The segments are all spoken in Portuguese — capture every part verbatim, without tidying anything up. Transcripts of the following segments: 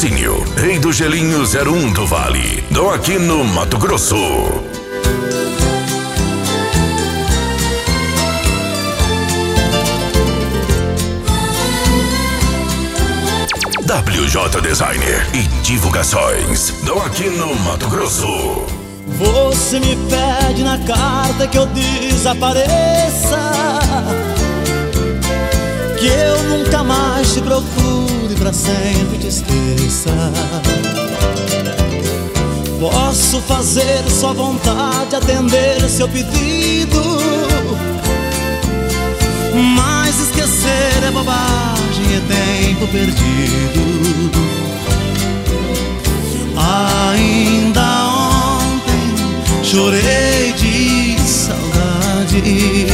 Patrocínio Rei do Gelinho zero um do Vale, do aqui no Mato Grosso. W J Designer e Divulgações, do aqui no Mato Grosso. Você me pede na carta que eu desapareça, que eu nunca mais te procure, pra sempre te esqueça. Posso fazer sua vontade, atender seu pedido, mas esquecer é bobagem, é tempo perdido. Ainda ontem chorei de saudade,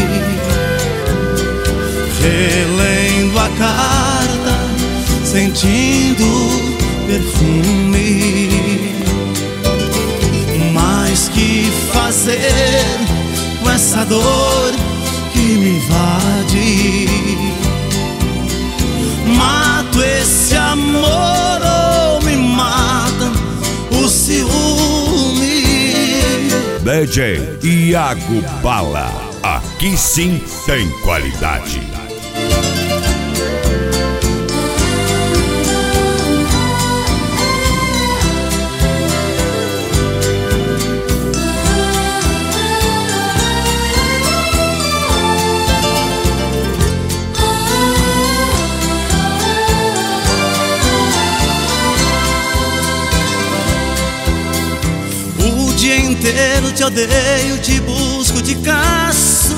relendo a carta, sentindo perfume. Mas que fazer com essa dor que me invade? Mato esse amor ou me mata o ciúme? D J Iago Bala, aqui sim tem qualidade. O dia inteiro te odeio, te busco, te caço,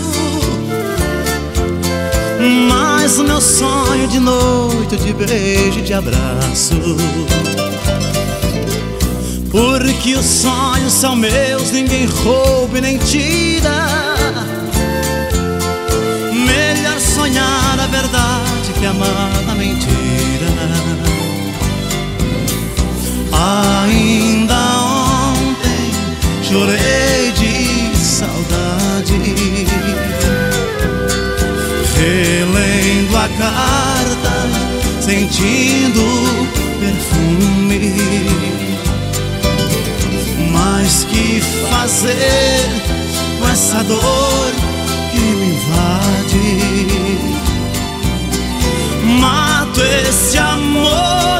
mas o meu sonho de noite, de beijo e de abraço. Porque os sonhos são meus, ninguém rouba e nem tira. Melhor sonhar a verdade que amar a mentira. Ainda ontem chorei de saudade, relendo a carta, sentindo perfume. Mas que fazer com essa dor que me invade? Mato esse amor